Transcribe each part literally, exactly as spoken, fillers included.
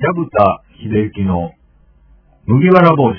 薮田秀幸の麦わら帽子。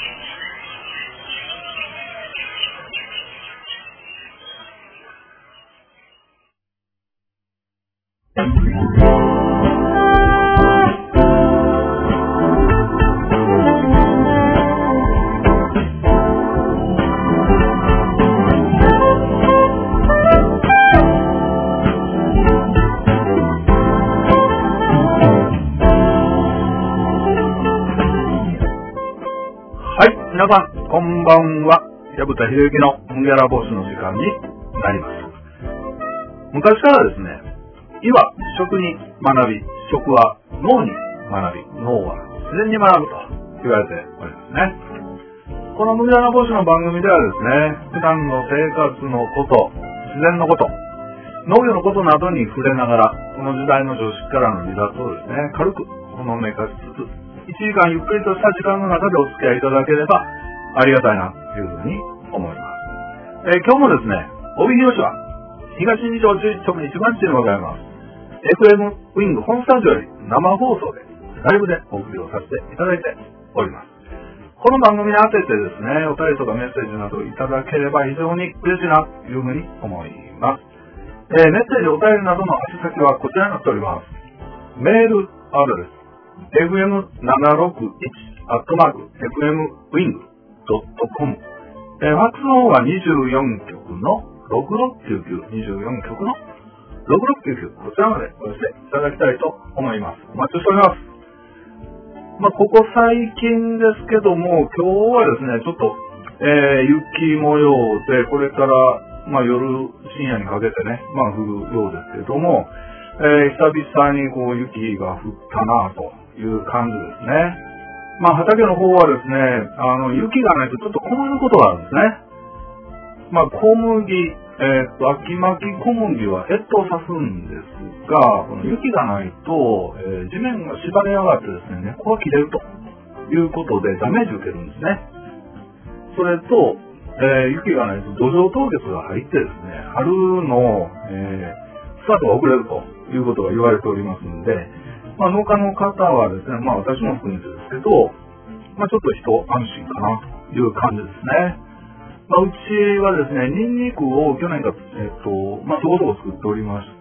皆さん、こんばんは。薮田秀幸の麦わら帽子の時間になります。昔からですね、医は食に学び、食は脳に学び、脳は自然に学ぶと言われておりますね。この麦わら帽子の番組ではですね、普段の生活のこと、自然のこと、農業のことなどに触れながら、この時代の常識からの離脱をですね、軽くほのめかしつつ、いちじかんゆっくりとした時間の中でお付き合いいただければありがたいなというふうに思います。えー、今日もですね、帯広市は東二条じゅういちとくにいちばん地でございます。エフエム ウィング本スタジオより生放送でライブでお送りをさせていただいております。この番組に当ててですね、お便りとかメッセージなどいただければ非常に嬉しいなというふうに思います。えー、メッセージ、お便りなどの宛先はこちらになっております。メールアドレスエフエムななろくいち アットマーク エフエムウィング ドットコム、えー、ファックスの方はにじゅうよんきょくのろくろくきゅうきゅう、にじゅうよんきょくのろくろくきゅうきゅう、こちらまでお寄せいただきたいと思います。お待ちしております。まあ、ここ最近ですけども、今日はですね、ちょっと、えー、雪模様で、これから、まあ、夜、深夜にかけてね、まあ、降るようですけども、えー、久々にこう雪が降ったなという感じですね。まあ畑の方はですね、あの雪がないとちょっと困ることがあるんですね。まあ小麦、えー、っと秋巻き小麦は越冬さすんですが、この雪がないと、えー、地面が縛れ上がってですね、根っこが切れるということでダメージを受けるんですね。それと、えー、雪がないと土壌凍結が入ってですね、春の、えー、スタートが遅れるということが言われておりますので、まあ、農家の方はですね、まあ私も含めてですけど、まあちょっと一安心かなという感じですね。まあうちはですね、ニンニクを去年から、えっと、まあそこそこ作っておりまして、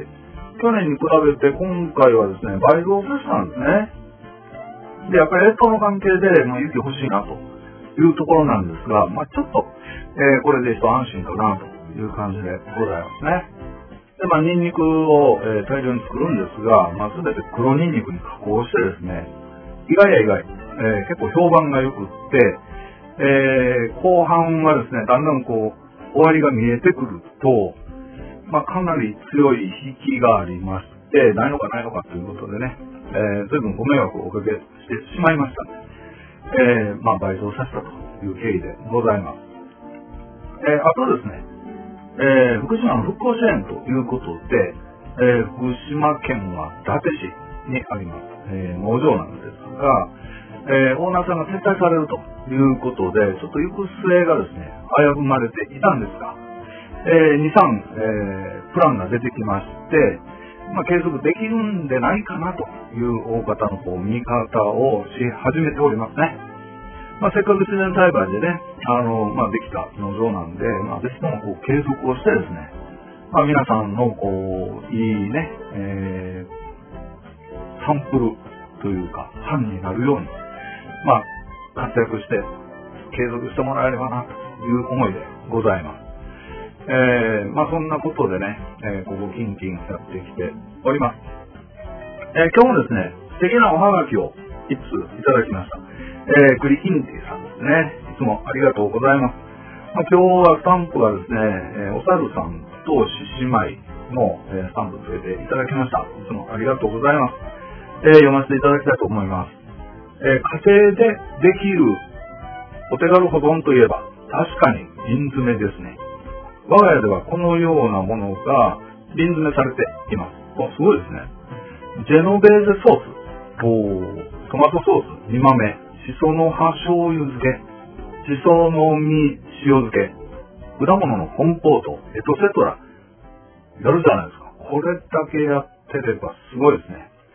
去年に比べて今回はですね、倍増したんですね。で、やっぱり越冬の関係で、まあ雪欲しいなというところなんですが、まあちょっと、えー、これで一安心かなという感じでございますね。で、まあ、ニンニクを、えー、大量に作るんですが、まあ、すべて黒ニンニクに加工してですね、意外や意外、えー、結構評判が良くって、えー、後半はですね、だんだんこう、終わりが見えてくると、まあ、かなり強い引きがありまして、ないのかないのかということでね、えー、随分ご迷惑をおかけしてしまいましたので、えー、まあ、倍増させたという経緯でございます。えー、あとですね、えー、福島の復興支援ということで、えー、福島県は伊達市にあります、えー、農場なんですが、えー、オーナーさんが撤退されるということで、ちょっと行く末がですね、危ぶまれていたんですが、えー、に、さん、えー、プランが出てきまして、まあ、継続できるんでないかなという大方のこう見方をし始めておりますね。まあ、せっかく自然栽培でね、あの、まあ、できた農場なんで、まあ、ぜひともこう継続をしてですね、まあ、皆さんのこう、いいね、えー、サンプルというか、範になるように、まあ、活躍して、継続してもらえればな、という思いでございます。えー、まあ、そんなことでね、えー、ここキンキンやってきております。えー、今日もですね、素敵なおはがきを一通いただきました。えー、クリキンティさんですね。いつもありがとうございます。まあ、今日はスタンプがですね、えー、おさるさんと獅子舞の、えー、スタンプつけていただきました。いつもありがとうございます。えー、読ませていただきたいと思います。えー、家庭でできるお手軽保存といえば、確かに瓶詰めですね。我が家ではこのようなものが瓶詰めされています。お、すごいですね。ジェノベーゼソース、おトマトソース、煮豆、しその葉醤油漬け、しその実塩漬け、果物のコンポート、エトセトラ、やるじゃないですか。これだけやってればすごいですね。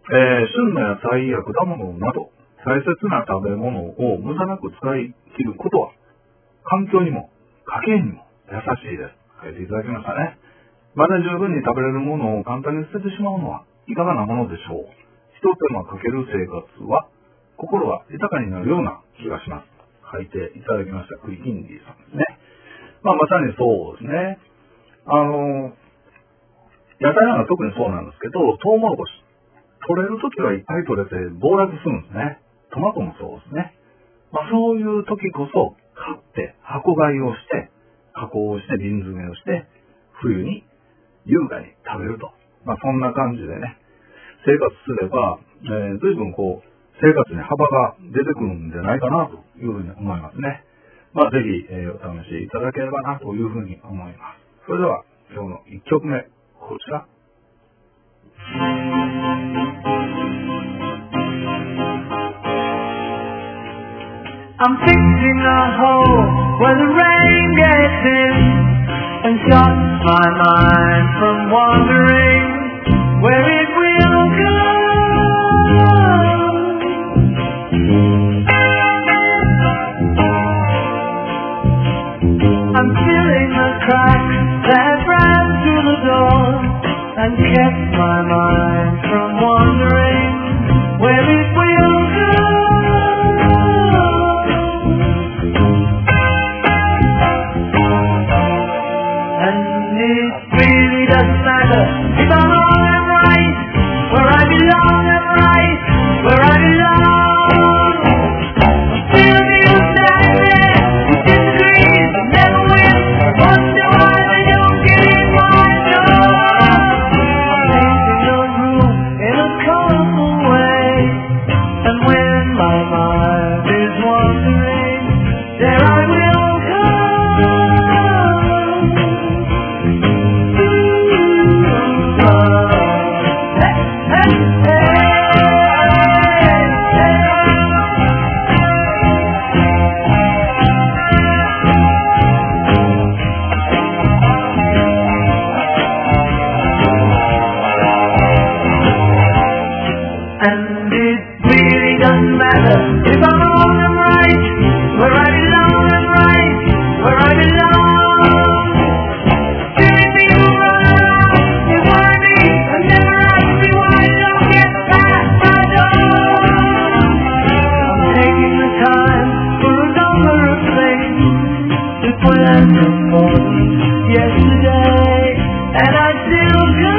えー、旬の野菜や果物など、大切な食べ物を無駄なく使い切ることは、環境にも家計にも優しいです。書いていただきましたね。まだ十分に食べれるものを簡単に捨ててしまうのはいかがなものでしょう。一手間かける生活は、心が豊かになるような気がします。書いていただきました。クイキンディさんですね。まあ、まさにそうですね。あの、野菜なんか特にそうなんですけど、トウモロコシ。取れるときはいっぱい取れて暴落するんですね。トマトもそうですね。まあ、そういう時こそ、買って箱買いをして、加工をして瓶詰めをして、冬に優雅に食べると。まあ、そんな感じでね、生活すれば、えー、随分こう、生活に幅が出てくるんじゃないかなというふうに思いますね。まあ、ぜひ、えー、お試しいただければなというふうに思います。それでは、今日のいっきょくめ、こちら。 I'm fixing a hole where the rain gets in and shuts my mind from wandering where it will go. I'm filling the cracks that ran through the door and kept my mind from wandering where it will go. Doesn't matter if I'm wrong, I'm right. Where I belong, I'm right. Where I belong. Feel me you stand there, you disagree, never win. Wonder why they don't get in my door. Painting your room in a colorful way, and when my mind is wandering, there I will go. And it really doesn't matter if I'm wrong, I'm right. Where I belong, I'm right. Where I belong. Doing me wrong, you want me, and never ask me why you don't get past my door. I'm taking the time for a number of things that were important yesterday, and I still go.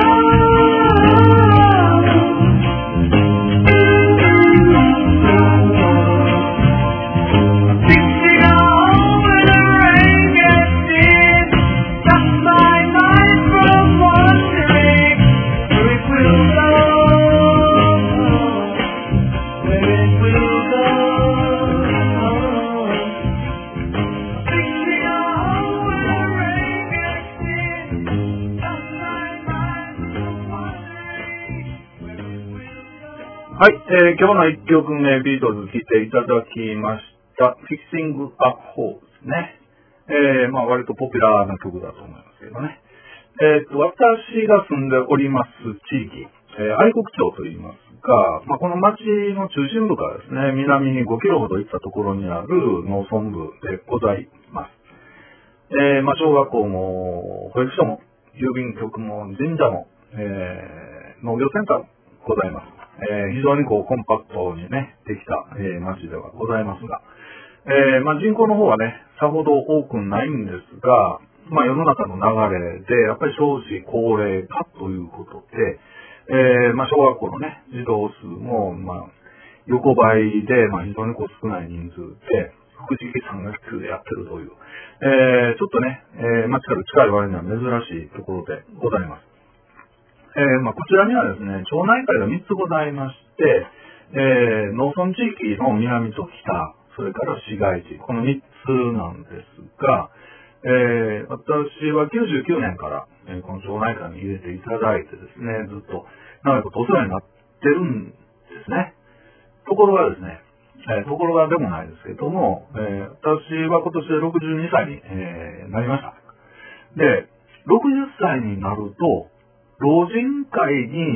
はい、えー、今日のいっきょくめ、ビートルズ聴いていただきました。Fixing a Hole ですね。えー、まあ割とポピュラーな曲だと思いますけどね。えーと、私が住んでおります地域、えー、愛国町と言いますが、まあこの町の中心部からですね、南にごキロほど行ったところにある農村部でございます。えー、まあ小学校も保育所も郵便局も神社も、えー、農業センターもございます。えー、非常にこうコンパクトにね、できた、えー、町ではございますが、えー、まあ人口の方はね、さほど多くないんですが、まあ世の中の流れで、やっぱり少子高齢化ということで、えー、まあ小学校のね、児童数も、まあ、横ばいで、まあ非常にこう少ない人数で、福祉さん学級でやってるという、えー、ちょっとね、えー、町から近い割には珍しいところでございます。えーまあ、こちらにはですね、町内会がみっつございまして、えー、農村地域の南と北、それから市街地、このみっつなんですが、えー、私はきゅうじゅうきゅうねんから、えー、この町内会に入れていただいてですね、ずっと長いことお世話になってるんですね。ところがですね、えー、ところがでもないですけども、えー、私は今年でろくじゅうにさいに、えー、なりました。で、ろくじゅっさいになると、老人会に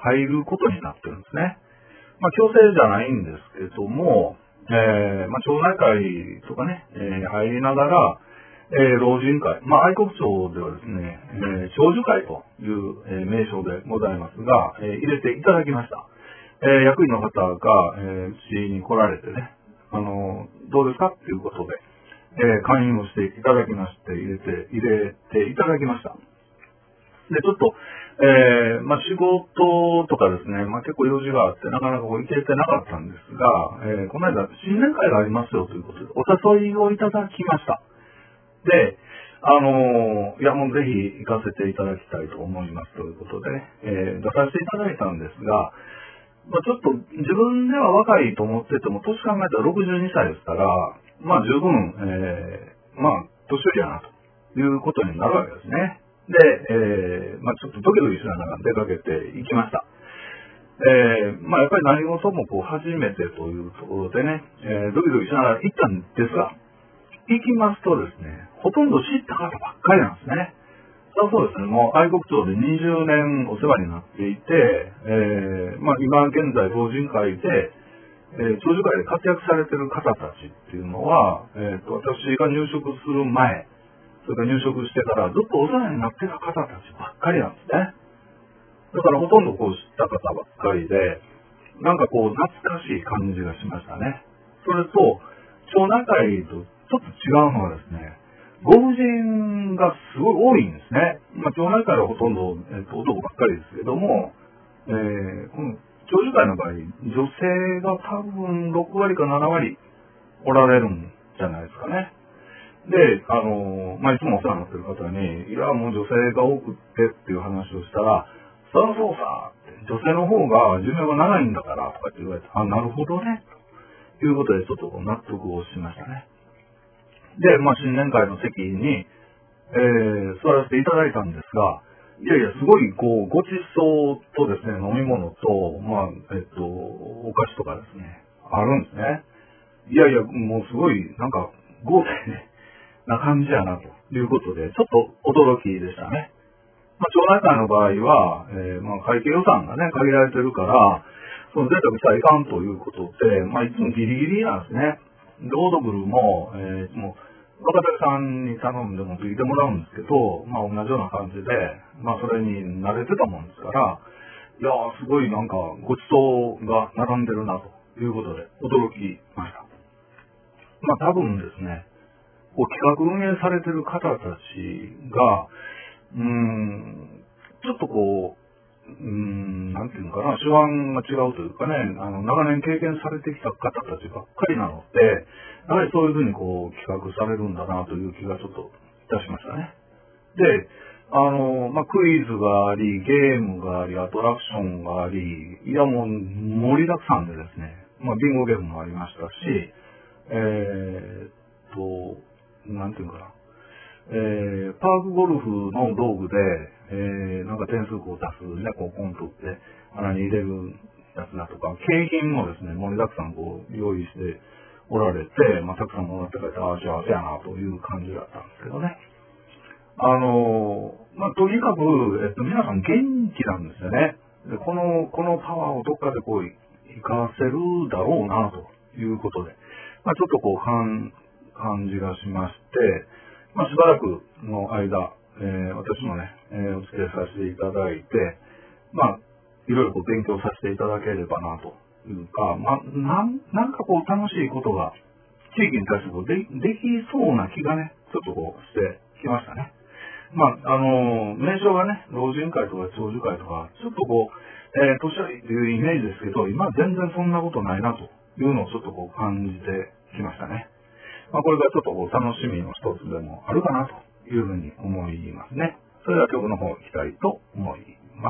入ることになってるんですね。まあ、強制じゃないんですけども、えー、まあ、町内会とかね、えー、入りながら、えー、老人会、まあ、愛国町ではですね、えー、長寿会という、えー、名称でございますが、えー、入れていただきました。えー、役員の方が、えー、うちに来られてね、あのー、どうですかっていうことで、えー、勧誘をしていただきまして、入れて、入れていただきました。で、ちょっと、えー、まあ、仕事とかですね、まあ、結構用事があって、なかなかこう行けてなかったんですが、えー、この間、新年会がありますよということで、お誘いをいただきました。で、あのー、いや、もうぜひ行かせていただきたいと思いますということでね、えー、出させていただいたんですが、まあ、ちょっと自分では若いと思ってても、年考えたらろくじゅうにさいですから、まあ十分、えー、まあ、年寄りやなということになるわけですね。で、えー、まあちょっとドキドキしながら出かけていきました。えー、まあやっぱり何事もこう初めてというところでね、えー、ドキドキしながら行ったんですが、行きますとですね、ほとんど知った方ばっかりなんですね。そうそうですね、もう愛国町でにじゅうねんお世話になっていて、えー、まあ今現在老人会で、えー、長寿会で活躍されている方たちっていうのは、えーと、私が入職する前、それから入職してからずっとお世話になってた方たちばっかりなんですね。だからほとんどこう知った方ばっかりで、なんかこう懐かしい感じがしましたね。それと、町内会とちょっと違うのはですね、ご婦人がすごい多いんですね。まあ、町内会はほとんど、えー、と男ばっかりですけども、えー、この長寿会の場合、女性が多分ろくわりかななわりおられるんじゃないですかね。で、あのー、まあ、いつもお世話になってる方に、いや、もう女性が多くってっていう話をしたら、そりゃそうさ、女性の方が寿命が長いんだからとかって言われて、あ、なるほどね、ということでちょっと納得をしましたね。で、まあ、新年会の席に、えー、座らせていただいたんですが、いやいや、すごい、こう、ごちそうとですね、飲み物と、まあ、えっと、お菓子とかですね、あるんですね。いやいや、もうすごい、なんか、豪勢な感じやな、ということで、ちょっと驚きでしたね。まあ、町内会の場合は、えー、まあ、会計予算がね、限られてるから、その贅沢したらいかんということで、まあ、いつもギリギリなんですね。で、オードブルも、えー、もう、若手さんに頼んでもついてもらうんですけど、まあ、同じような感じで、まあ、それに慣れてたもんですから、いやー、すごいなんか、ごちそうが並んでるな、ということで、驚きました。まあ、多分ですね、こう企画運営されてる方たちが、うーん、ちょっとこう、うーん、なんていうのかな、手腕が違うというかね、あの、長年経験されてきた方たちばっかりなので、やはりそういうふうにこう、企画されるんだなという気がちょっといたしましたね。で、あの、まあ、クイズがあり、ゲームがあり、アトラクションがあり、いやもう盛りだくさんでですね、まあ、ビンゴゲームもありましたし、えーっと、なんていうのかな、えー、パークゴルフの道具で、えー、なんか点数こう出すね、こうコントって穴に入れるやつだとか、景品もですね、盛りだくさんこう用意しておられて、まあ、たくさんもらって帰って、ああ、幸せやなという感じだったんですけどね。あのー、まあ、とにかく、えっと、皆さん元気なんですよね。で、この、このパワーをどっかでこう、活かせるだろうな、ということで、まあ、ちょっとこう、感、感じがしまして、まあ、しばらくの間、えー、私もね、えー、お付き合いさせていただいて、まあ、いろいろこう勉強させていただければな、というか、まあ、なん、なんかこう、楽しいことが、地域に対してこうで、できそうな気がね、ちょっとこう、してきましたね。まあ、あのー、名称がね、老人会とか長寿会とか、ちょっとこう、えー、年寄りというイメージですけど、今全然そんなことないな、というのをちょっとこう感じてきましたね。まあ、これがちょっとこう楽しみの一つでもあるかな、というふうに思いますね。それでは曲の方行きたいと思います。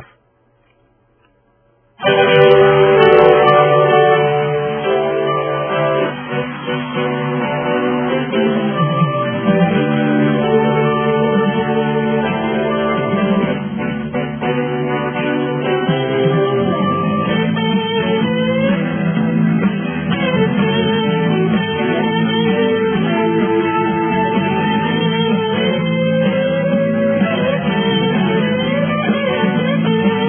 「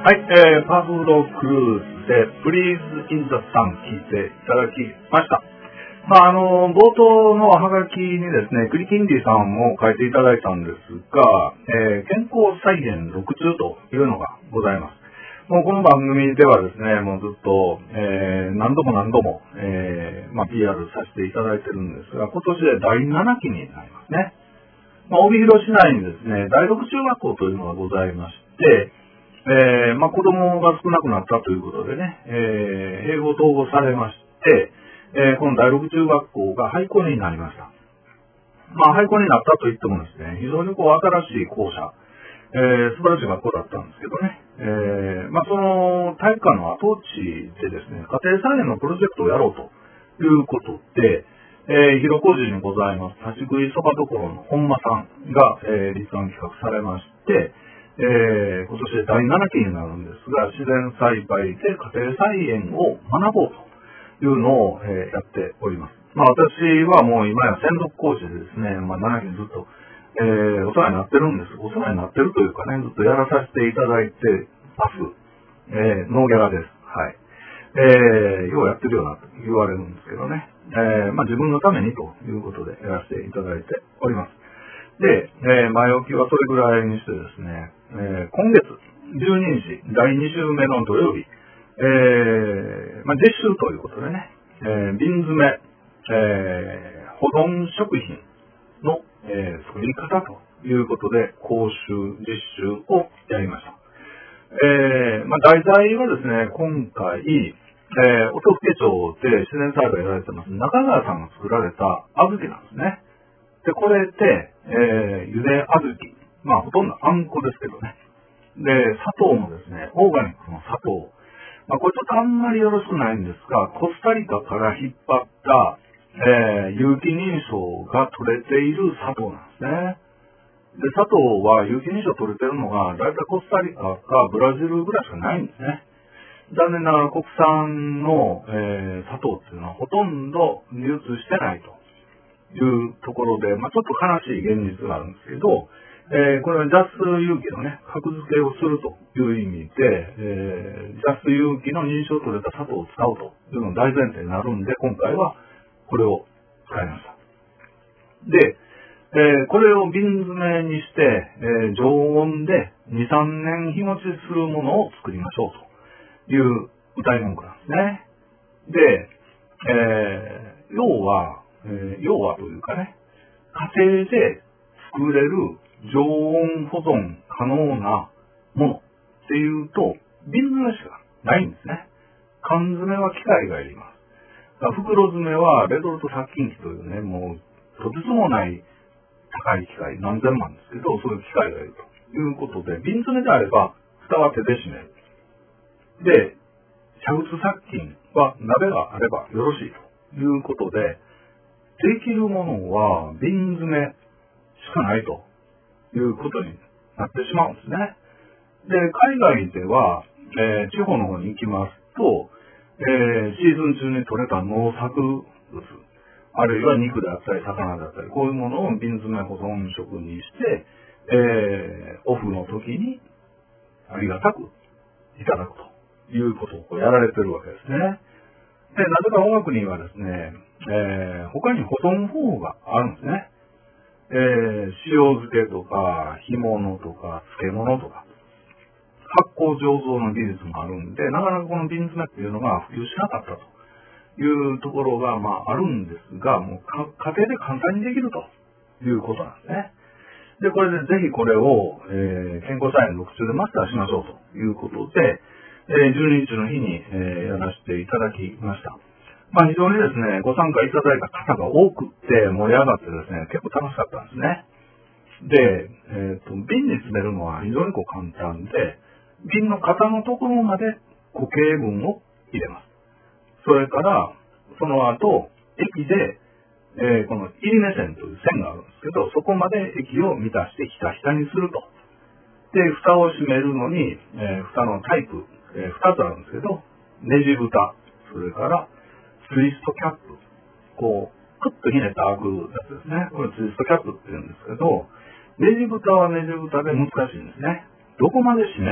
はい、えー、パフロクルーズで Breeze in the Sun 聞いていただきました。まあ、あの、冒頭のハガキにですね、クリキンディさんも書いていただいたんですが、えー、健康再現ろく中というのがございます。もうこの番組ではですね、もうずっと、えー、何度も何度も、えー、まあ、ピーアール させていただいてるんですが、今年でだいななきになりますね。まあ、帯広市内にですね、だいろく中学校というのがございまして、えー、まあ、子供が少なくなったということでね、えー、併合統合されまして、えー、このだいろく中学校が廃校になりました。まあ、廃校になったといってもですね、非常にこう新しい校舎、えー、素晴らしい学校だったんですけどね、えー、まあ、その体育館の跡地でですね、家庭菜園のプロジェクトをやろうということで、えー、広小路にございます立ち食いそばどころの本間さんが、えー、立案企画されまして、えー、今年でだいななきになるんですが、自然栽培で家庭菜園を学ぼうというのを、えー、やっております。まあ、私はもう今や専属講師でですね、まあ、ななきにずっと、えー、お世話になってるんです。お世話になってるというかね、ずっとやらさせていただいてます。えー、ノーギャラです。はい。えー、ようやってるよなと言われるんですけどね。えー、まあ、自分のためにということでやらせていただいております。で、えー、前置きはそれぐらいにしてですね、えー、今月じゅうににちだいに週目の土曜日、えー、まあ、実習ということでね、えー、瓶詰め、えー、保存食品の、えー、作り方ということで講習実習をやりました。えー、まあ、題材はですね、今回、えー、音更町で自然栽培やられてます中川さんが作られた小豆なんですね。で、これって、えー、ゆで小豆。まあ、ほとんどあんこですけどね。で、砂糖もですね、オーガニックの砂糖。まあ、これちょっとあんまりよろしくないんですが、コスタリカから引っ張った、えー、有機認証が取れている砂糖なんですね。で、砂糖は有機認証取れてるのが、だいたいコスタリカかブラジルぐらいしかないんですね。残念ながら国産の、えー、砂糖っていうのはほとんど流通してないというところで、まあ、ちょっと悲しい現実があるんですけど、えー、これはジャス有機のね、格付けをするという意味で、えー、ジャス有機の認証取れた砂糖を使うというのが大前提になるんで、今回はこれを使いました。で、えー、これを瓶詰めにして、えー、常温でに、さんねん日持ちするものを作りましょうという歌い文句なんですね。で、えー、要は、えー、要はというかね、家庭で作れる常温保存可能なものっていうと、瓶詰めしかないんですね。缶詰は機械がいります。袋詰めはレトルト殺菌機というね、もうとてつもない高い機械、何千万ですけど、そういう機械がいるということで、瓶詰めであれば、蓋は手で閉める。で、煮沸殺菌は鍋があればよろしいということで、できるものは瓶詰めしかないということになってしまうんですね。で、海外では、えー、地方の方に行きますと、えー、シーズン中に採れた農作物、あるいは肉であったり魚だったり、こういうものを瓶詰め保存食にして、えー、オフの時にありがたくいただくということをこうやられてるわけですね。で、なぜか音楽にはですね、えー、他に保存方法があるんですね。えー、塩漬けとか、干物とか、漬物とか、発酵醸造の技術もあるんで、なかなかこの瓶詰めっていうのが普及しなかったというところが、まあ、あるんですが、もう家庭で簡単にできるということなんですね。で、これでぜひこれを、えー、健康菜園ろく中でマスターしましょうということで、えー、じゅうににちの日に、えー、やらせていただきました。まあ非常にですね、ご参加いただいた方が多くって盛り上がってですね、結構楽しかったんですね。で、えっと、瓶に詰めるのは非常にこう簡単で、瓶の型のところまで固形分を入れます。それから、その後、液で、えー、この入り目線という線があるんですけど、そこまで液を満たしてひたひたにすると。で、蓋を閉めるのに、えー、蓋のタイプ、えー、ふたつあるんですけど、ネジ蓋、それからツイストキャップ。こう、クッとひねって開くやつですね。これツイストキャップって言うんですけど、ネジ蓋はネジ蓋で難しいんですね。どこまで閉めるのっ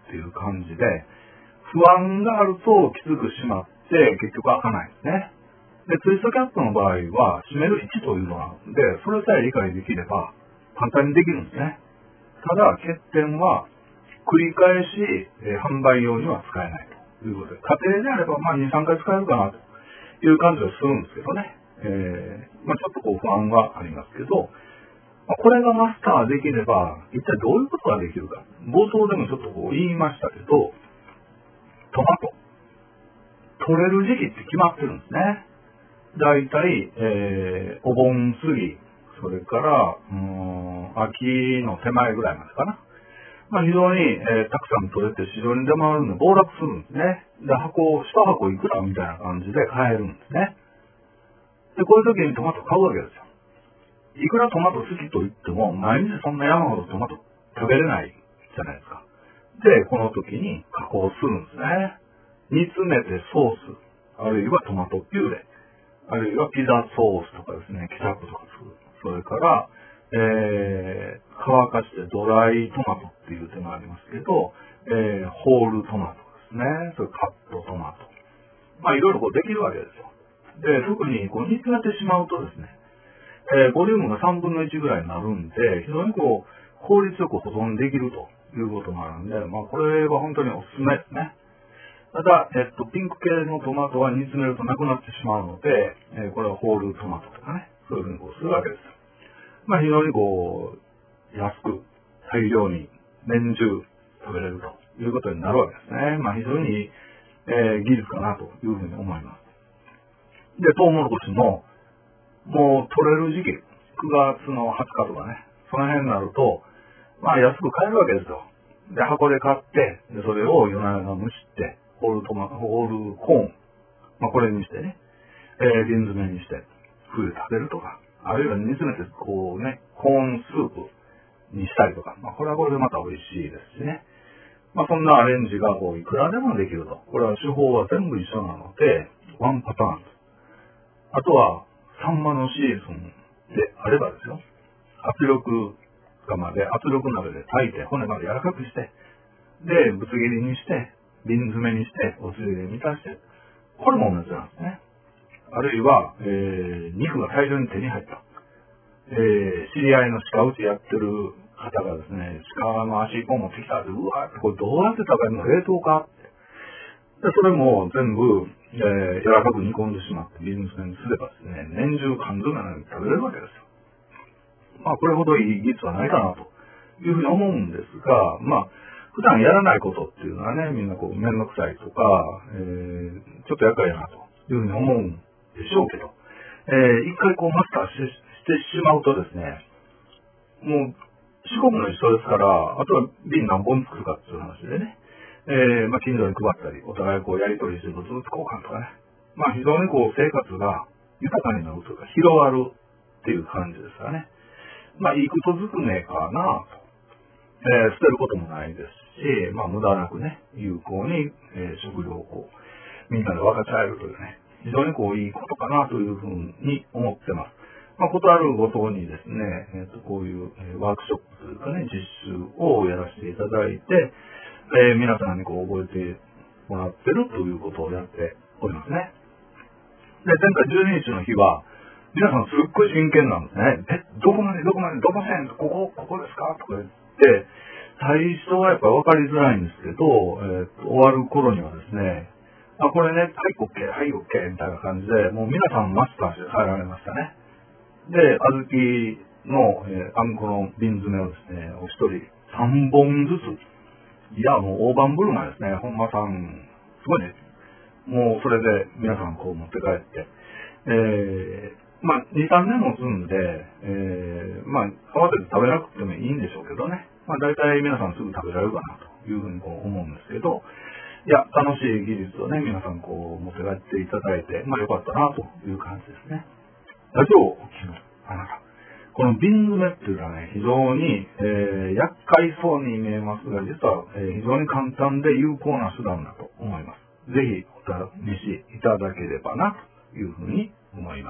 っていう感じで、不安があるときつくしまって結局開かないんですね。で、ツイストキャップの場合は閉める位置というのがあるので、それさえ理解できれば簡単にできるんですね。ただ欠点は繰り返し、えー、販売用には使えないということで、家庭であればまあに、さんかい使えるかなという感じはするんですけどね。えー、まあちょっとこう不安がありますけど、まあ、これがマスターできれば一体どういうことができるか。冒頭でもちょっとこう言いましたけど、トマト。取れる時期って決まってるんですね。だいたい、えー、お盆過ぎ、それから、うーん、秋の手前ぐらいまでかな。まあ、非常に、えー、たくさん取れて市場に出回るので暴落するんですね。で、箱、一箱いくらみたいな感じで買えるんですね。で、こういう時にトマト買うわけですよ。いくらトマト好きと言っても、毎日そんな山ほどトマト食べれないじゃないですか。で、この時に加工するんですね。煮詰めてソース、あるいはトマトピューレ、あるいはピザソースとかですね、ケチャップとか作る。それから、えー、乾かしてドライトマトっていう手もありますけど、えー、ホールトマトですね。それカットトマト。まあ、いろいろこうできるわけですよ。で、特にこう煮詰めてしまうとですね、えー、ボリュームがさんぶんのいちぐらいになるんで、非常にこう、効率よく保存できるということもあるんで、まあ、これは本当におすすめですね。ただ、えっと、ピンク系のトマトは煮詰めるとなくなってしまうので、えー、これはホールトマトとかね、そういうふうにこうするわけですよ。まあ、非常にこう、安く、大量に、年中食べれるということになるわけですね。まあ、非常にいい、えー、技術かなというふうに思います。で、トウモロコシも、もう取れる時期、くがつのはつかとかね、その辺になると、まあ安く買えるわけですよ。で、箱で買って、でそれを夜な夜な蒸して、ホールトマト、ホールコーン、まあこれにしてね、えー、瓶詰めにして、冬食べるとか、あるいは煮詰めて、こうね、コーンスープにしたりとか、まあこれはこれでまた美味しいですしね。まあそんなアレンジがこういくらでもできると。これは手法は全部一緒なので、ワンパターンです。あとは、サンマのシーズンであればですよ。圧力釜で、圧力鍋で炊いて、骨まで柔らかくして、で、ぶつ切りにして、瓶詰めにして、おつゆで満たして、これも同じなんですね。あるいは、えー、肉が大量に手に入った。えー、知り合いの鹿打ちやってる方がですね、鹿の足一本持ってきたって、うわーって、これどうやって食べるの？冷凍かって。で、それも全部、えー、柔らかく煮込んでしまって、瓶詰めにすればですね、年中缶詰のように食べれるわけですよ。まあ、これほどいい技術はないかなというふうに思うんですが、まあ、普段やらないことっていうのはね、みんなこう、めんどくさいとか、えー、ちょっと厄介だなというふうに思うんでしょうけど、えー、一回こうマスターし、してしまうとですね、もう、四国の一緒ですから、あとは瓶何本作るかっていう話でね、えー、まあ、近所に配ったり、お互いこうやり取りして物々交換とかね、まあ、非常にこう、生活が豊かになるというか、広がるっていう感じですからね。まあ、いいことずくめかなと。えー、捨てることもないですし、まあ、無駄なくね、有効に、えー、食料をこう、みんなで分かち合えるというね、非常にこう、いいことかなというふうに思ってます。まあ、ことあるごとにですね、えっと、こういう、えー、ワークショップというかね、実習をやらせていただいて、えー、皆さんにこう、覚えてもらってるということをやっておりますね。で、前回じゅうににちの日は、皆さんすっごい真剣なんですね。え、どこまでどこまでどこ線ここ、ここですかとか言って、最初はやっぱ分かりづらいんですけど、えー、終わる頃にはですね、あ、これね、はい、OK、はい、OK、みたいな感じで、もう皆さんマスターして帰られましたね。で、小豆の、えー、あんこの瓶詰めをですね、お一人さんぼんずつ、いや、もう大盤振る舞いですね。本間さん、すごいね。もうそれで皆さんこう持って帰って、えー、まあ、に、さんねんも住んで、えー、まあ、慌てて食べなくてもいいんでしょうけどね。まあ、大体皆さんすぐ食べられるかなというふうにこう思うんですけど、いや、楽しい技術をね、皆さんこう持って帰っていただいて、まあ、よかったなという感じですね。ラジオをお聞きのあなた。この瓶詰めっていうのはね、非常に、えー、厄介そうに見えますが、実は、えー、非常に簡単で有効な手段だと思います。ぜひお試しいただければなというふうに思います。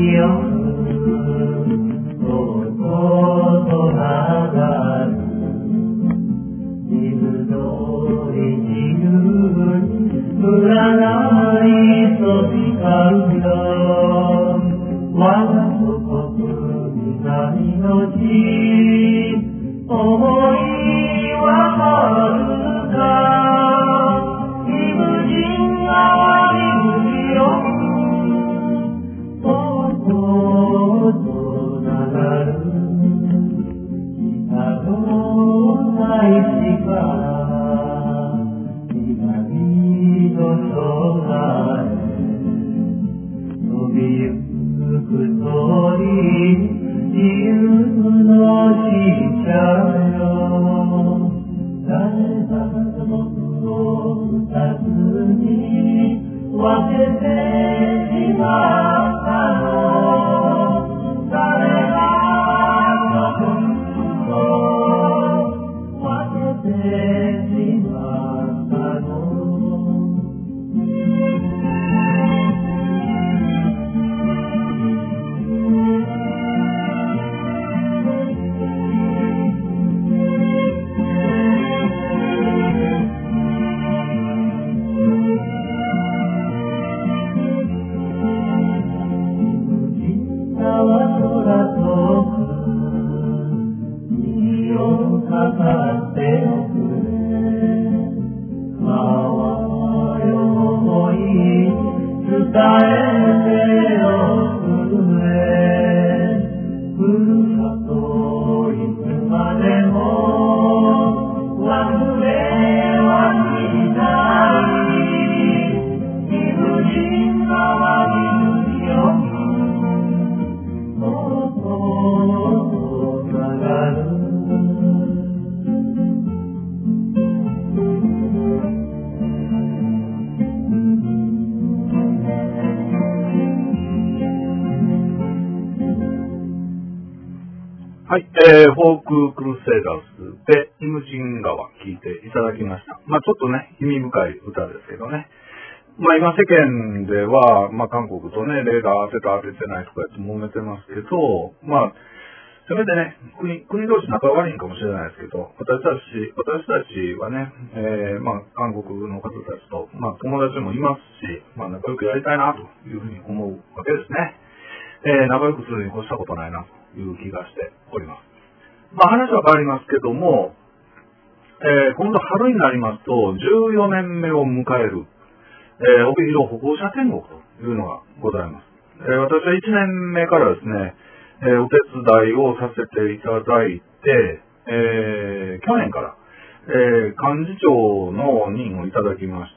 はい、えー、フォーククルセイダーズでイムジン川聴いていただきました。まあちょっとね、意味深い歌ですけどね。まあ今世間では、まあ韓国とね、レーダー当てた当ててないとかって揉めてますけど、まあ、それでね、国、国同士仲悪いんかもしれないですけど、私たち、私たちはね、えー、まあ韓国の方たちと、まあ友達もいますし、まあ仲良くやりたいなというふうに思うわけですね。えー、仲良くするに越したことないなという気がしております。まあ話は変わりますけども、えー、今度春になりますとじゅうよねんめを迎える、えー、帯広歩行者天国というのがございます。えー、私はいちねんめからですね、えー、お手伝いをさせていただいて、えー、去年から、えー、幹事長の任をいただきまして、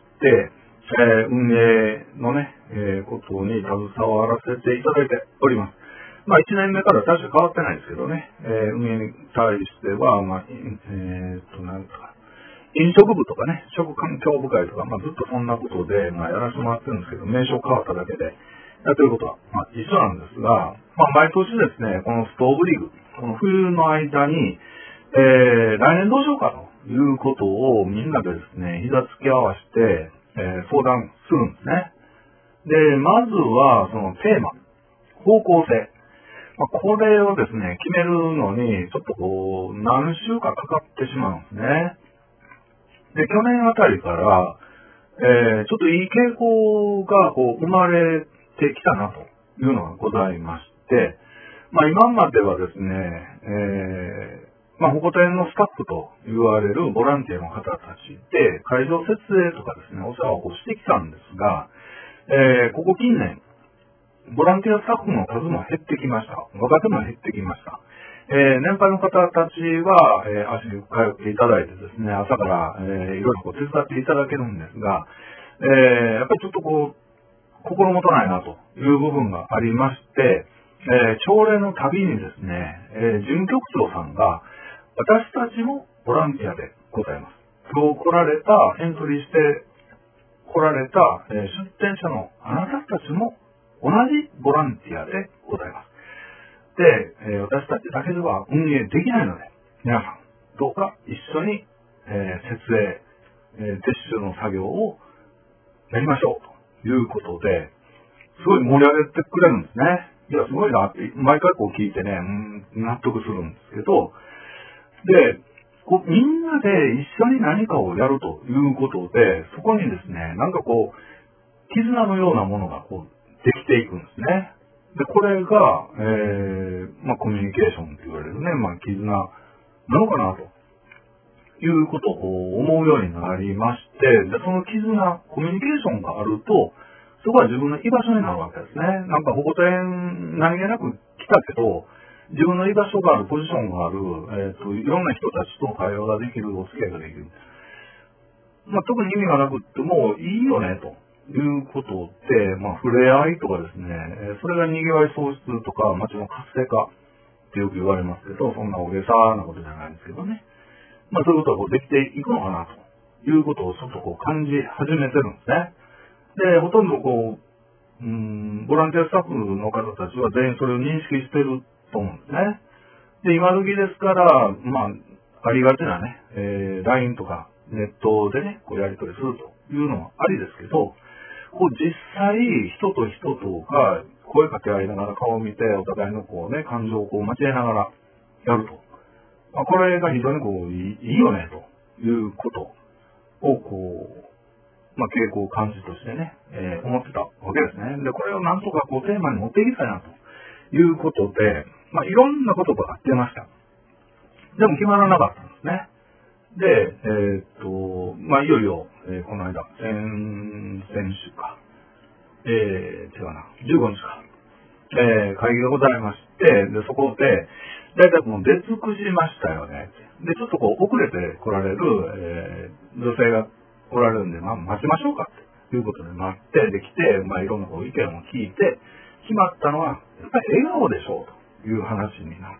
えー、運営のね、えー、ことに携わらせていただいております。まあいちねんめから大して変わってないんですけどね、えー、運営に対しては、まあ、えー、っと、なんとか、飲食部とかね、食環境部会とか、まあずっとそんなことで、まあやらせてもらってるんですけど、名称変わっただけで、やってることは、まあ一緒なんですが、まあ毎年ですね、このストーブリーグ、この冬の間に、えー、来年どうしようかということをみんなでですね、膝つき合わせて、えー、相談するんですね。で、まずは、そのテーマ、方向性。まあ、これをですね、決めるのに、ちょっとこう、何週かかかってしまうんですね。で、去年あたりから、えー、ちょっといい傾向がこう生まれてきたなというのがございまして、まあ今まではですね、えー、まあ保護店のスタッフと言われるボランティアの方たちで会場設営とかですね、お世話をしてきたんですが、えー、ここ近年、ボランティアスタッフの数も減ってきました。若手も減ってきました。えー、年配の方たちは、えー、足に通っていただいてですね、朝から、えー、いろいろこう手伝っていただけるんですが、えー、やっぱりちょっとこう、心もとないなという部分がありまして、えー、朝礼のたびにですね、えー、事務局長さんが、私たちもボランティアでございます。今日来られた、エントリーして来られた、えー、出店者のあなたたちも同じボランティアでございます。で、えー、私たちだけでは運営できないので、皆さん、どうか一緒に、えー、設営、えー、撤収の作業をやりましょうということで、すごい盛り上げてくれるんですね。 いや、すごいなって、毎回こう聞いてね、うん、納得するんですけど、で、こうみんなで一緒に何かをやるということで、そこにですね、なんかこう、絆のようなものがこう、できていくんですね。で、これが、えー、まあ、コミュニケーションって言われるね、まあ、絆なのかなと。いうことをこう思うようになりまして、で、その絆、コミュニケーションがあると、そこは自分の居場所になるわけですね。なんか保護店何気なく来たけど、自分の居場所がある、ポジションがある、えっと、いろんな人たちと会話ができる、お付き合いができる。まあ、特に意味がなくってもいいよね、ということで、まあ、触れ合いとかですね、それが賑わい創出とか、街の活性化ってよく言われますけど、そんな大げさなことじゃないんですけどね。まあ、そういうことがこうできていくのかな、ということをちょっとこう感じ始めてるんですね。で、ほとんどこう、うーん、ボランティアスタッフの方たちは全員それを認識してると思うんですね。で、今時ですから、まあ、ありがちなね、えー、ライン とかネットでね、こうやり取りするというのもありですけど、こう実際、人と人とが声かけ合いながら顔を見て、お互いのこうね、感情をこう交えながらやると。まあ、これが非常にこういい、いいよね、ということを、こう、まあ、傾向感じとしてね、えー、思ってたわけですね。で、これをなんとかこうテーマに持っていきたいな、ということで、まあ、いろんなことがあってました。でも決まらなかったんですね。で、えー、っと、まあ、いよいよ、えー、この間、先、先週か、えー、違うな、じゅうごにちか、えー、会議がございまして、で、そこで、だいたいもう出尽くしましたよね。で、ちょっとこう、遅れて来られる、えー、女性が来られるんで、まあ、待ちましょうか、ということで待って、できて、まあ、いろんなこう意見を聞いて、決まったのは、やっぱり笑顔でしょう、という話になって、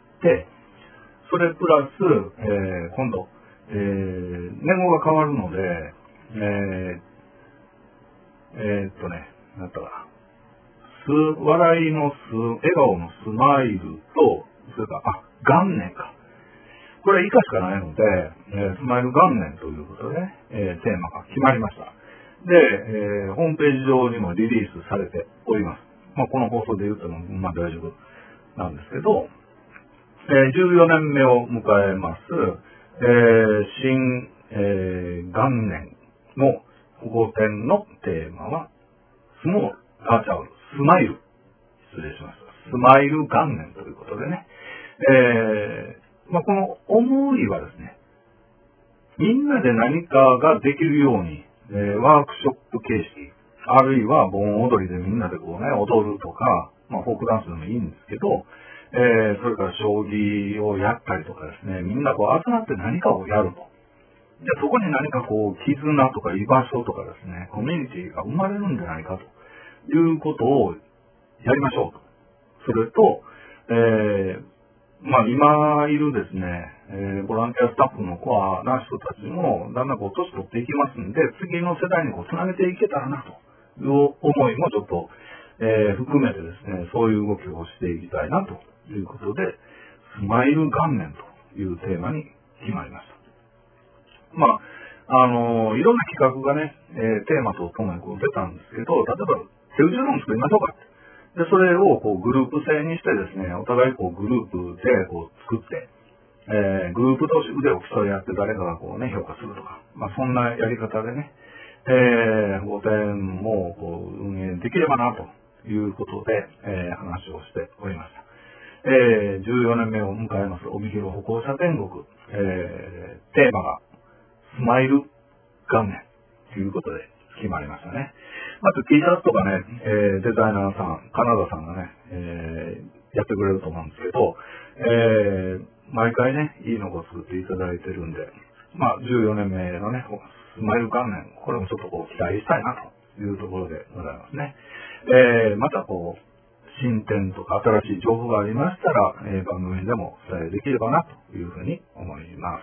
それプラス、えー、今度、えー、年号が変わるので、えー、えー、っとね、なんだかな。す、笑いのす、笑顔のスマイルと、それから、あ、元年か。これ以下しかないので、えー、スマイル元年ということでね、えー、テーマが決まりました。で、えー、ホームページ上にもリリースされております。まあ、この放送で言っても、まあ大丈夫なんですけど、えー、じゅうよねんめを迎えます、えー、新、えー、元年の保護展のテーマは、スモール、あ、違う、スマイル。失礼しました。スマイル元年ということでね。えー、まあ、この思いはですね、みんなで何かができるように、えー、ワークショップ形式、あるいは盆踊りでみんなでこうね、踊るとか、まあ、フォークダンスでもいいんですけど、えー、それから将棋をやったりとかですね、みんなこう集まって何かをやると。で、そこに何かこう、絆とか居場所とかですね、コミュニティが生まれるんじゃないかということをやりましょうと。それと、えー、まあ今いるですね、えー、ボランティアスタッフのコアな人たちもだんだんこう年取っていきますんで、次の世代にこうつなげていけたらなという思いもちょっと、えー、含めてですね、そういう動きをしていきたいなということで、スマイル元年というテーマに決まりました。まあ、あのー、いろんな企画がね、えー、テーマとともにこう出たんですけど、例えば手打ちうどん作りましょうかって。で、それをこうグループ制にしてですね、お互いこうグループでこう作って、えー、グループ同士腕を競い合って誰かがこうね、評価するとか、まあそんなやり方でね、えー、保護店もこう運営できればなということで、えー、話をしておりました。えー、じゅうよねんめを迎えます、帯広歩行者天国、えー、テーマがスマイル元年ということで決まりましたね。あと T シャツとかね、えー、デザイナーさん、カナダさんがね、えー、やってくれると思うんですけど、えー、毎回ね、いいのを作っていただいてるんで、まあ、じゅうよねんめのね、スマイル元年、これもちょっとこう期待したいなというところでございますね。えー、またこう、進展とか新しい情報がありましたら、えー、番組でもお伝えできればなというふうに思います。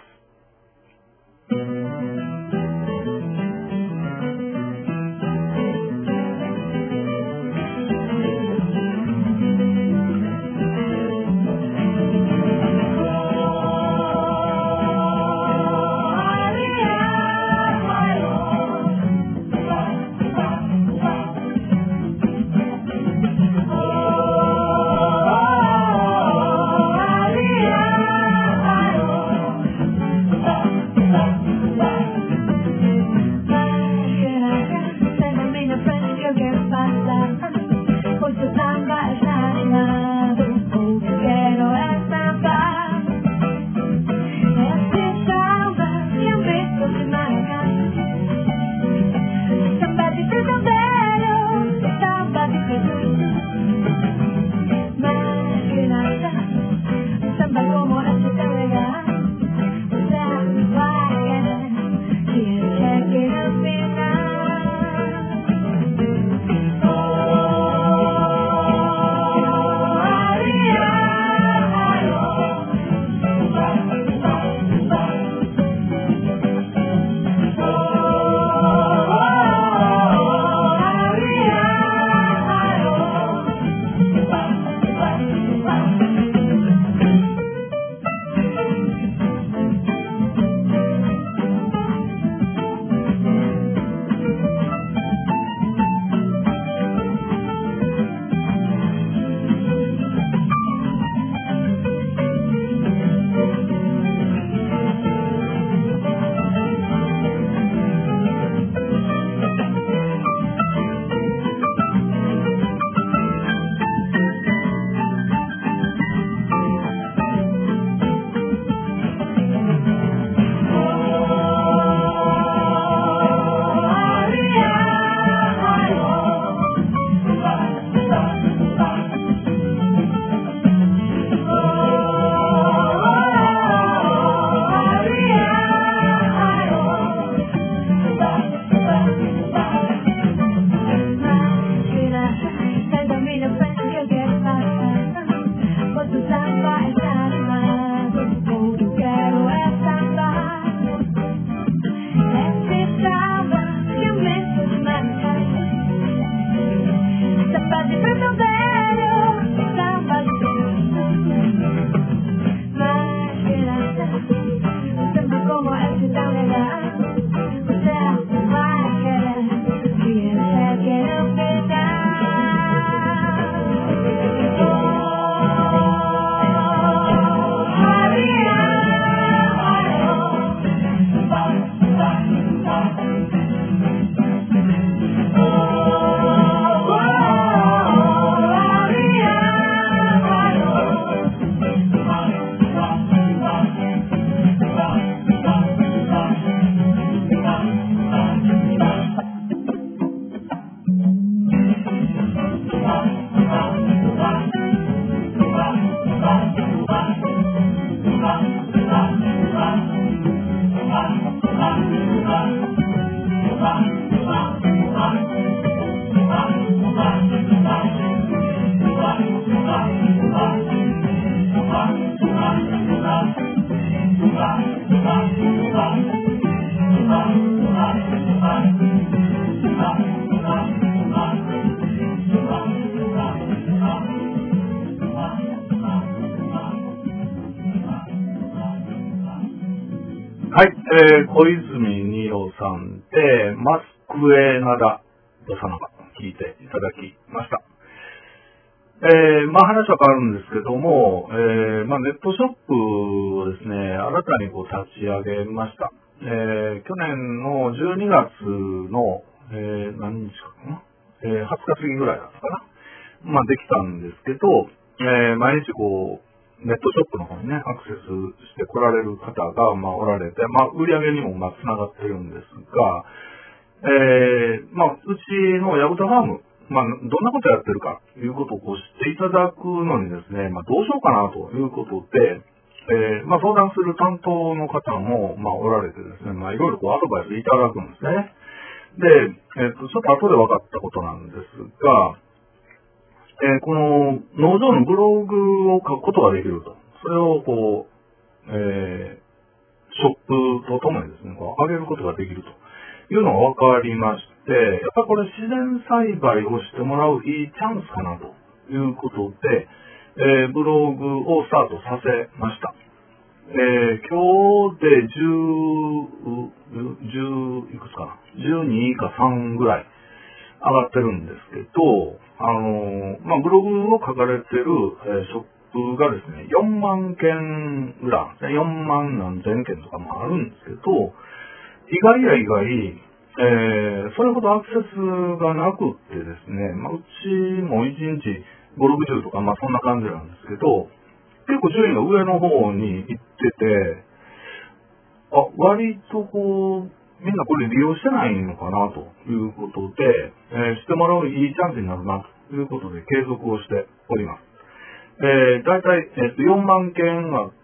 えー、小泉二郎さんで、マスクエナダ・ドサナバ、聞いていただきました。えー、まあ話は変わるんですけども、えー、まあネットショップをですね、新たにこう立ち上げました。えー、去年のじゅうにがつの、えー、何日かな、えー、はつか過ぎぐらいだったかな。まあできたんですけど、えー、毎日こう、ネットショップの方にね、アクセスして来られる方が、まあ、おられて、まあ、売り上げにも、まあ、繋がってるんですが、えー、まあ、うちのヤブタファーム、まあ、どんなことやってるか、ということをこう知っていただくのにですね、まあ、どうしようかな、ということで、えー、まあ、相談する担当の方も、まあ、おられてですね、まあ、いろいろこう、アドバイスいただくんですね。で、えっと、ちょっと後で分かったことなんですが、えー、この農場のブログを書くことができると。それをこう、えー、ショップとともにですね、こう上げることができるというのが分かりまして、やっぱりこれ自然栽培をしてもらういいチャンスかなということで、えー、ブログをスタートさせました。えー、今日でじゅう、じゅういくつかな ?じゅうに かさんぐらい上がってるんですけど、あのー、まあ、ブログを書かれてる、えー、ショップがですね、よんまんけんぐらい、よんまんなんぜんけんとかもあるんですけど、意外や意外、えー、それほどアクセスがなくってですね、まあ、うちもいちにちご、ろくじゅうとか、まあ、そんな感じなんですけど、結構順位が上の方に行ってて、あ、割とこう、みんなこれ利用してないのかなということで、えー、してもらういいチャンスになるなということで継続をしております。えー、だいたい、えー、とよんまんけんあって、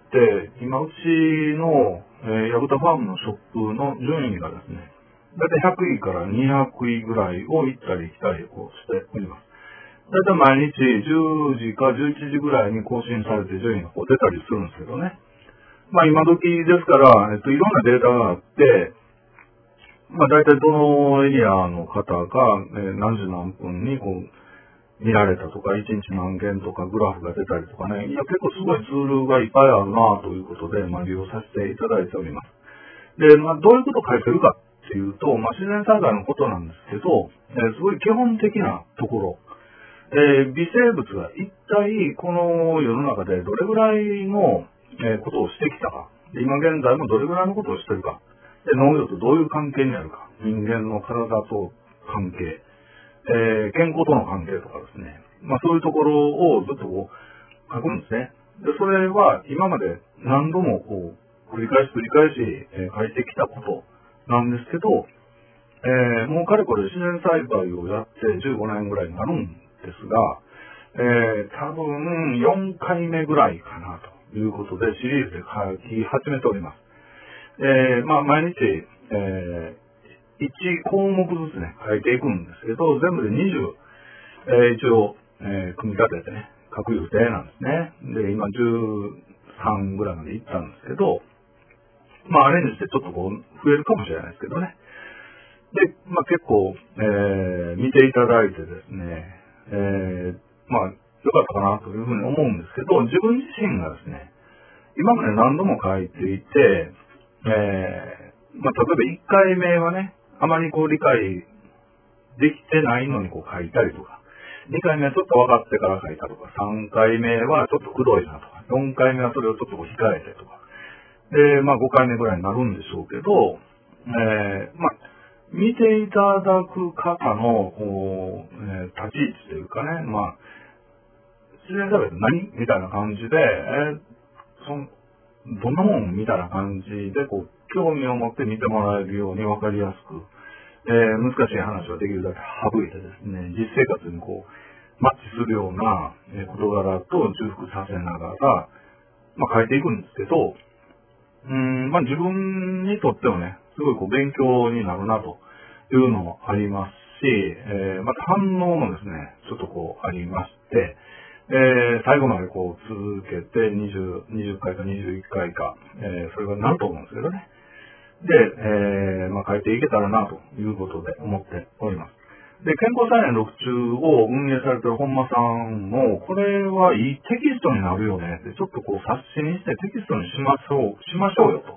今うちの、えー、ヤブタファームのショップの順位がですね、だいたいひゃくいからにひゃくいぐらいを行ったり来たりこうしております。だいたい毎日じゅうじかじゅういちじぐらいに更新されて順位がこう出たりするんですけどね。まあ今時ですから、えっと、いろんなデータがあって、まあ大体どのエリアの方が、えー、何時何分にこう見られたとか、いちにち何件とかグラフが出たりとかね、いや結構すごいツールがいっぱいあるなということで、まあ利用させていただいております。で、まあどういうことを書いてるかっていうと、まあ自然災害のことなんですけど、えー、すごい基本的なところ、えー、微生物が一体この世の中でどれぐらいの、えー、ことをしてきたか、今現在もどれぐらいのことをしてるか、で農業とどういう関係にあるか、人間の体と関係、えー、健康との関係とかですね、まあそういうところをずっとこう書くんですね。で、それは今まで何度もこう繰り返し繰り返し、えー、書いてきたことなんですけど、えー、もうかれこれ自然栽培をやってじゅうごねんぐらいになるんですが、えー、多分よんかいめぐらいかなということでシリーズで書き始めております。えー、まあ毎日、えー、いちこうもくずつね、書いていくんですけど、全部でにじゅう、えー、一応、えー、組み立ててね、書く予定なんですね。で、今じゅうさんぐらいまでいったんですけど、まあアレンジしてちょっとこう、増えるかもしれないですけどね。で、まあ結構、えー、見ていただいてですね、えー、まあ、良かったかなというふうに思うんですけど、自分自身がですね、今まで何度も書いていて、えー、まあ、例えばいっかいめはね、あまりこう理解できてないのにこう書いたりとか、にかいめはちょっと分かってから書いたとか、さんかいめはちょっとくどいなとか、よんかいめはそれをちょっとこう控えてとか、で、まあごかいめぐらいになるんでしょうけど、えー、まあ、見ていただく方の、こう、えー、立ち位置というかね、まあ、自然栽培って何みたいな感じで、えー、その、どんなもんみたいな感じで、こう、興味を持って見てもらえるように分かりやすく、えー、難しい話はできるだけ省いてですね、実生活にこう、マッチするような、えー、事柄と重複させながら、まあ、変えていくんですけど、うーん、まあ、自分にとってもね、すごいこう、勉強になるなというのもありますし、えー、また反応もですね、ちょっとこう、ありまして、えー、最後までこう続けてにじゅう、にじゅっかいかにじゅういっかいか、えー、それがなると思うんですけどね。で、えー、まあ、書いていけたらなということで思っております。で、健康菜園ろく中を運営されてる本間さんも、これはいいテキストになるよねって、ちょっとこう冊子にしてテキストにしましょう、しましょうよと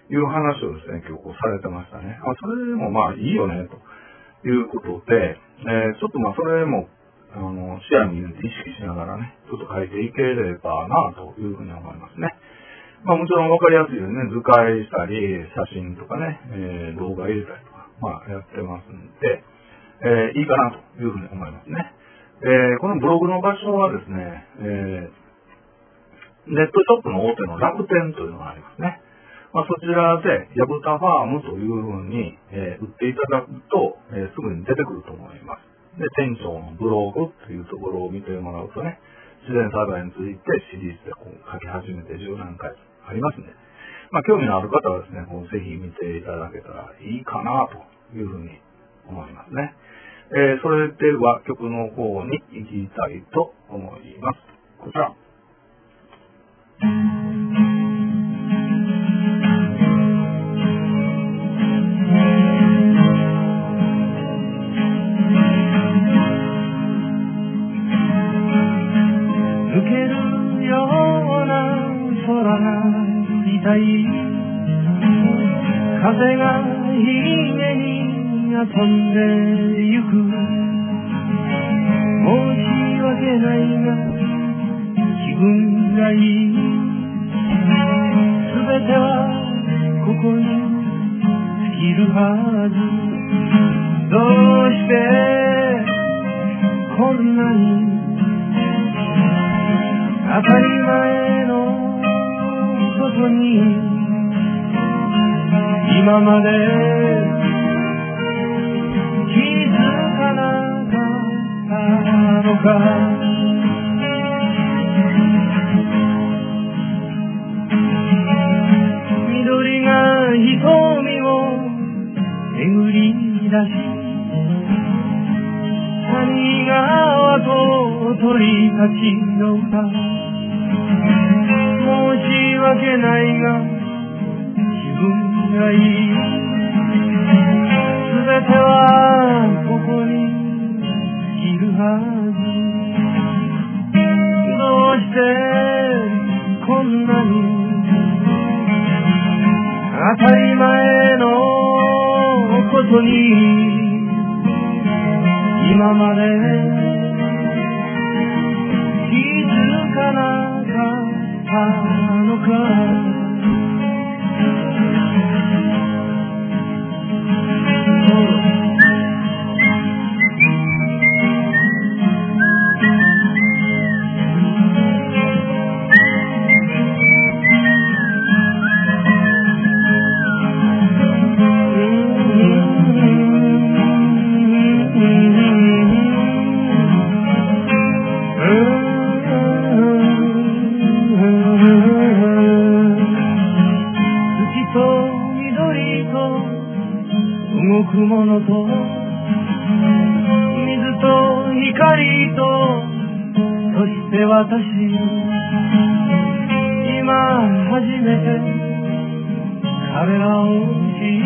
いう話をですね、今日こうされてましたね。あ、それでもまあいいよね、ということで、えー、ちょっとまあそれも、あの、視野に入れて意識しながらね、ちょっと書いていければな、というふうに思いますね。まあもちろんわかりやすいようにね、図解したり、写真とかね、えー、動画入れたりとか、まあやってますんで、えー、いいかなというふうに思いますね。えー、このブログの場所はですね、えー、ネットショップの大手の楽天というのがありますね。まあ、そちらで、ヤブタファームというふうに、えー、売っていただくと、えー、すぐに出てくると思います。で、店長のブログというところを見てもらうとね、自然栽培についてシリーズでこう書き始めてじゅうなんかいありますんで、まあ、興味のある方はですね、こうぜひ見ていただけたらいいかなというふうに思いますね。えー、それでは曲の方に行きたいと思います。こちら。 抜けるような空が痛い風が姫に飛んでゆく申し訳ないが気分がいいすべてはここに尽きるはずどうしてこんなに当たり前のことに今まで気づかなかったのか緑が瞳を巡り出し谷川と鳥たちの歌申し訳ないが気分がいいすべてはここにいるはずどうしてこんなに当たり前のことに今まで気づかなかったのか動くものと水と光とそして私今初めて彼らを知り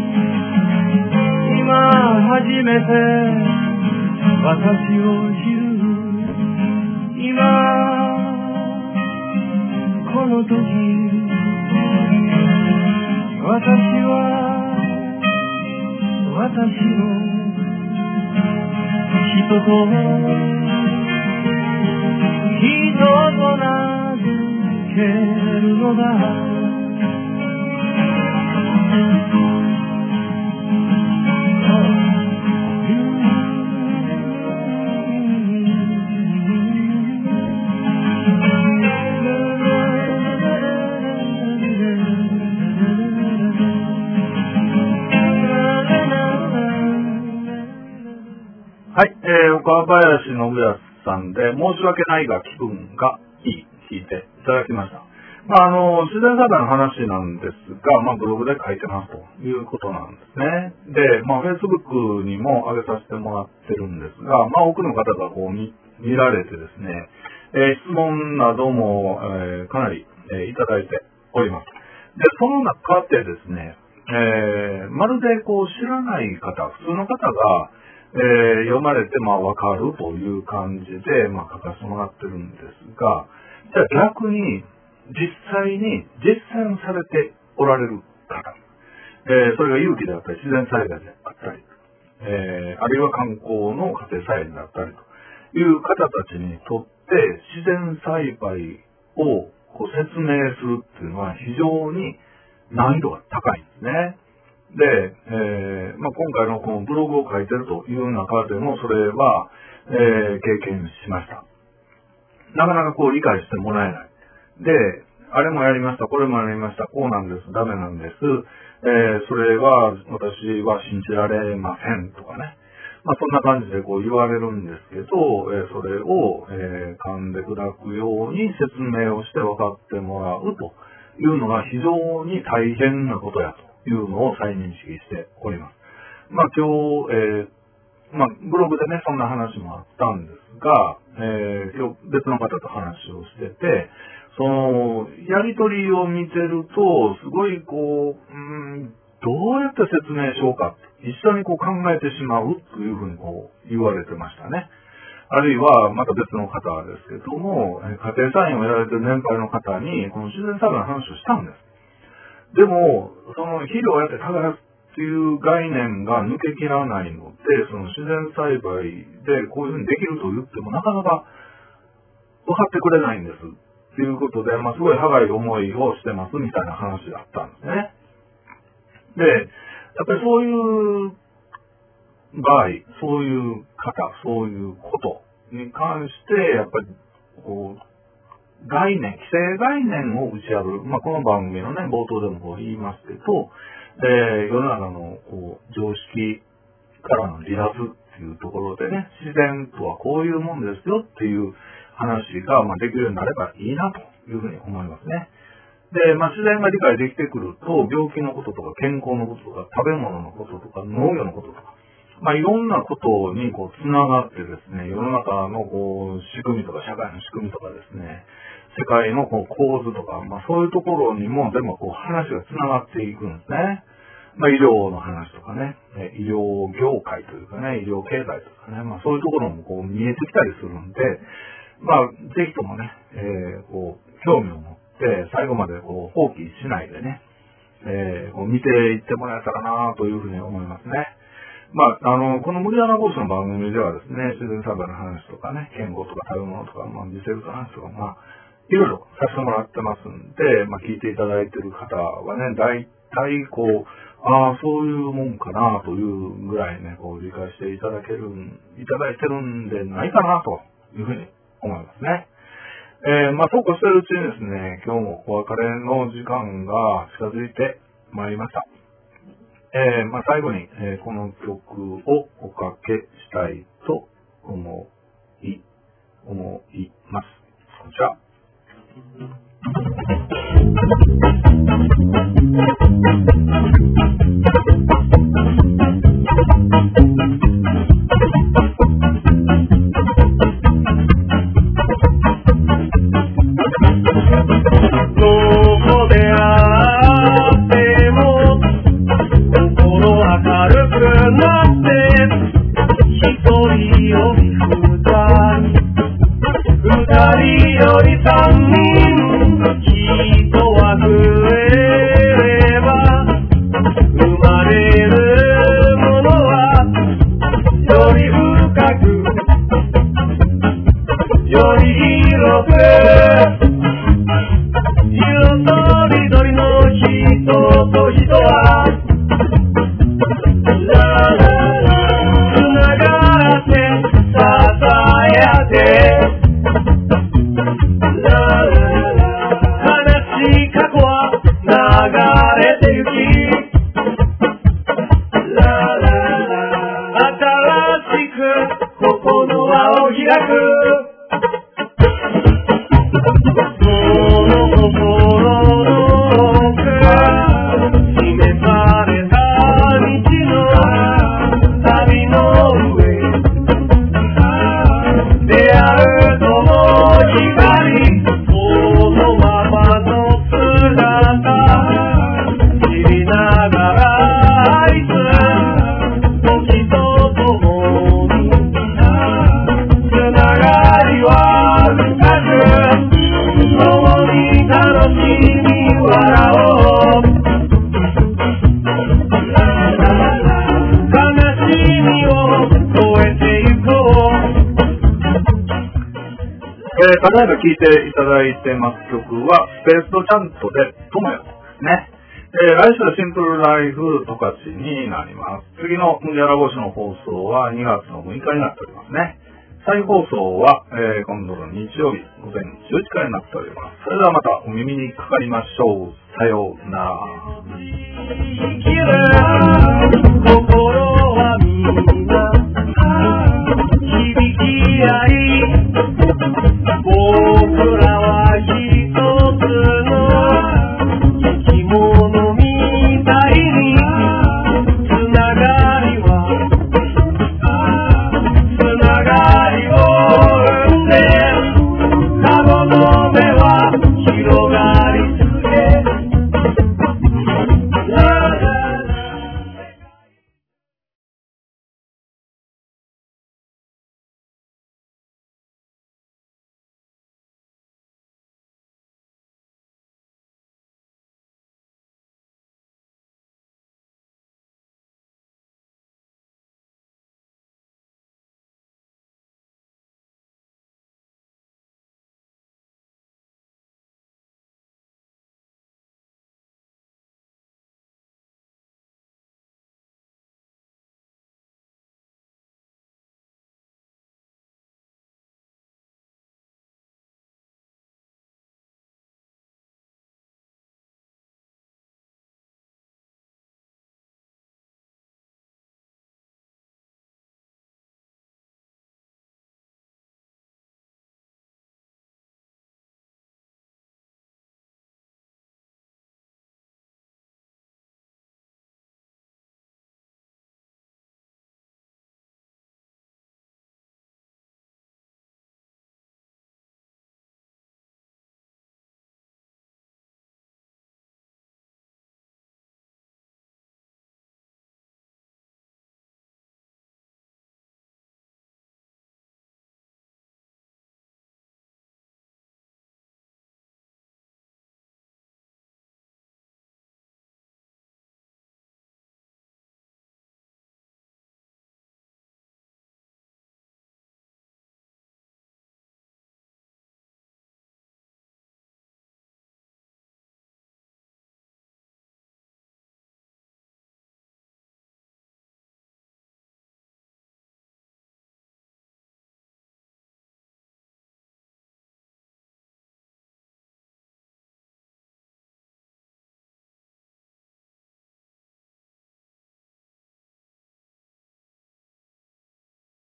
今初めて私を知る今この時私は私の人と人と名付けるのだはい、えー、岡林信康さんで、申し訳ないが気分がいい、聞いていただきました。まあ、あの、自然栽培の話なんですが、まあ、ブログで書いてますということなんですね。で、まあ、Facebook にも上げさせてもらってるんですが、まあ、多くの方がこう見、見られてですね、えー、質問なども、えー、かなり、えー、いただいております。で、その中でですね、えー、まるでこう知らない方、普通の方が、えー、読まれて、まあ、わかるという感じで、まあ、書かせてもらってるんですが、じゃあ逆に、実際に実践されておられる方、えー、それが有機であったり自然災害であったり、えー、あるいは観光の家庭菜園であったりという方たちにとって自然栽培をこう説明するっていうのは非常に難易度が高いんですね。で、えーまあ、今回のこのブログを書いてるという中でもそれは、えー、経験しました。なかなかこう理解してもらえない。で、あれもやりました、これもやりました、こうなんです、ダメなんです、えー、それは私は信じられませんとかね。まあそんな感じでこう言われるんですけど、えー、それを、えー、噛んで砕くように説明をして分かってもらうというのが非常に大変なことやというのを再認識しております。まあ今日、えー、まあブログでね、そんな話もあったんですが、えー、今日別の方と話をしてて、その、やりとりを見てると、すごいこう、うーん、どうやって説明しようか、一緒にこう考えてしまうというふうにこう言われてましたね。あるいは、また別の方ですけども、家庭菜園をやられてる年配の方に、この自然栽培の話をしたんです。でも、その肥料をやって耕すっていう概念が抜けきらないので、その自然栽培でこういうふうにできると言ってもなかなか分かってくれないんです。ということで、まあ、すごい歯がゆい思いをしてますみたいな話だったんですね。で、やっぱりそういう場合、そういう方、そういうことに関して、やっぱり、こう、概念、既成概念を打ち破る。まあ、この番組のね、冒頭でもこう言いますけど、えー、世の中のこう常識からの離脱っていうところでね、自然とはこういうもんですよっていう話が、まあ、できるようになればいいなというふうに思いますね。で、まあ、自然が理解できてくると、病気のこととか健康のこととか食べ物のこととか農業のこととか、まあ、いろんなことにこうつながってですね、世の中のこう仕組みとか社会の仕組みとかですね、世界のこう構図とか、まあ、そういうところにもでもこう話がつながっていくんですね。まあ、医療の話とかね、医療業界というかね、医療経済とかね、まあ、そういうところもこう見えてきたりするんで、まあ、ぜひともね、えー、こう、興味を持って、最後までこう、放棄しないでね、えー、こう見ていってもらえたらなというふうに思いますね。まあ、あの、この麦わら帽子の番組ではですね、自然栽培の話とかね、健康とか食べ物とか、まあ、微生物の話とか、まあ、いろいろさせてもらってますんで、まあ、聞いていただいている方はね、大体こう、ああ、そういうもんかなというぐらいね、こう、理解していただける、いただいてるんでないかなというふうに思いますね。えー、まあ、そうこうしているうちにですね、今日もお別れの時間が近づいてまいりました。えー、まあ、最後に、えー、この曲をおかけしたいと思い、思います。こちら。 つながー、ただいま聴いていただいてます曲は、スペースドチャントで、ともよですね。えー、来週はシンプルライフ十勝になります。次の麦わら帽子の放送はにがつのむいかになっておりますね。再放送は、えー、今度の日曜日午前じゅうじからになっております。それではまたお耳にかかりましょう。さようなら。